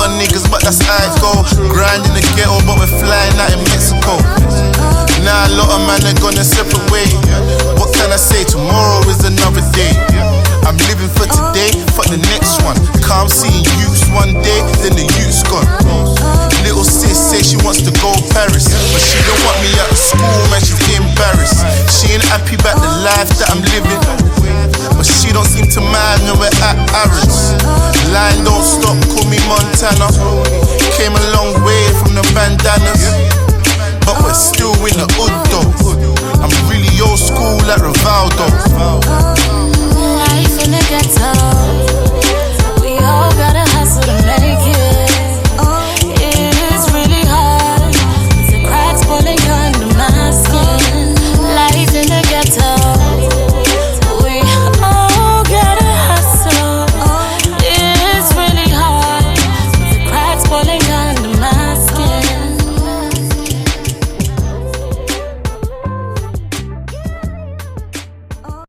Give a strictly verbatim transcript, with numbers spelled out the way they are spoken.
lot of niggas, but that's how it go. Grind in the ghetto, but we're flying out in Mexico. Now a lot of man are gonna separate way. What can I say? Tomorrow is another day. I'm living for today, for the next one. Come seeing youths one day, then the youth's gone. Little sis say she wants to go Paris, but she don't want me out of school, man, she's embarrassed. She ain't happy about the life that I'm living, but she don't seem to mind when we're at Aaron's.